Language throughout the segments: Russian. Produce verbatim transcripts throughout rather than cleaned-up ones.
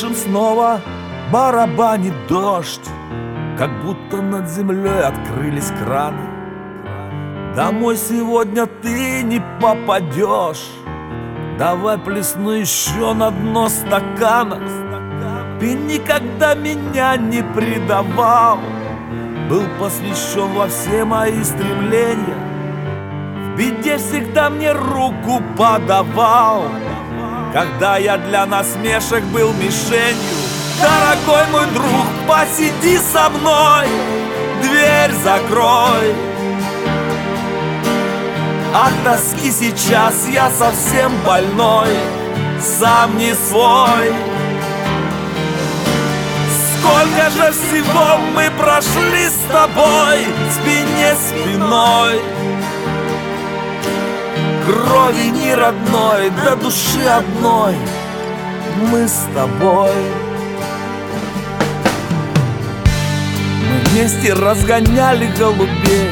слышен снова барабанит дождь, как будто над землей открылись краны. Домой сегодня ты не попадешь, давай плесну еще на дно стакана. Ты никогда меня не предавал, был посвящен во все мои стремления, в беде всегда мне руку подавал, когда я для насмешек был мишенью. Дорогой мой друг, посиди со мной, дверь закрой. От тоски сейчас я совсем больной, сам не свой. Сколько же всего мы прошли с тобой, спине спиной. Крови не родной, до души одной мы с тобой. Мы вместе разгоняли голубей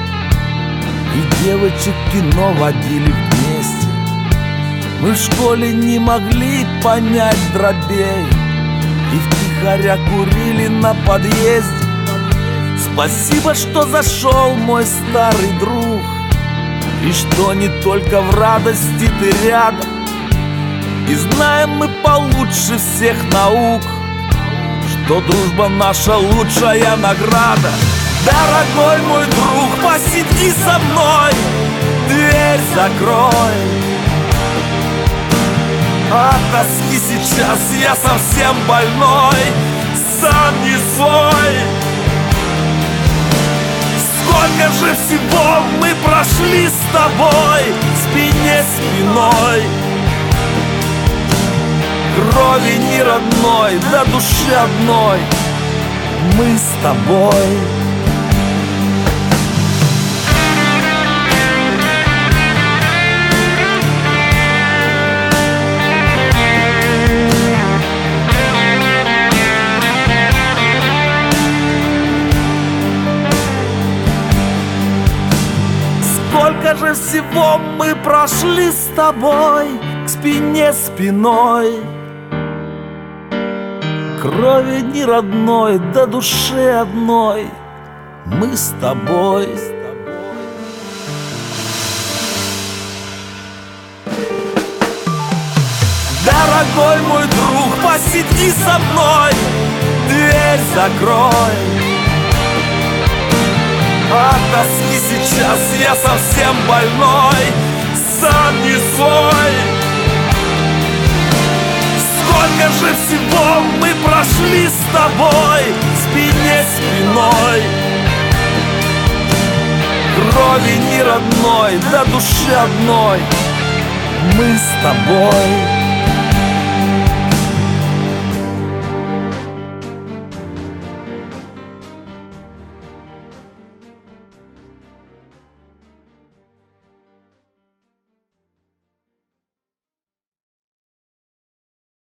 и девочек кино водили вместе. Мы в школе не могли понять дробей и втихаря курили на подъезде. Спасибо, что зашел мой старый друг, и что не только в радости ты рядом. И знаем мы получше всех наук, что дружба наша лучшая награда. Дорогой мой друг, посиди со мной, дверь закрой. От тоски сейчас я совсем больной, сам не свой. Сколько же всего мы прошли с тобой, спине спиной. Крови не родной, до души одной мы с тобой. Сколько же всего мы прошли с тобой, к спине спиной. Крови не родной, до души одной мы с тобой. Дорогой мой друг, посиди со мной, дверь закрой. От тоски сейчас я совсем больной, сам не свой. Сколько же всего мы прошли с тобой, спине спиной. Крови не родной, до души одной мы с тобой.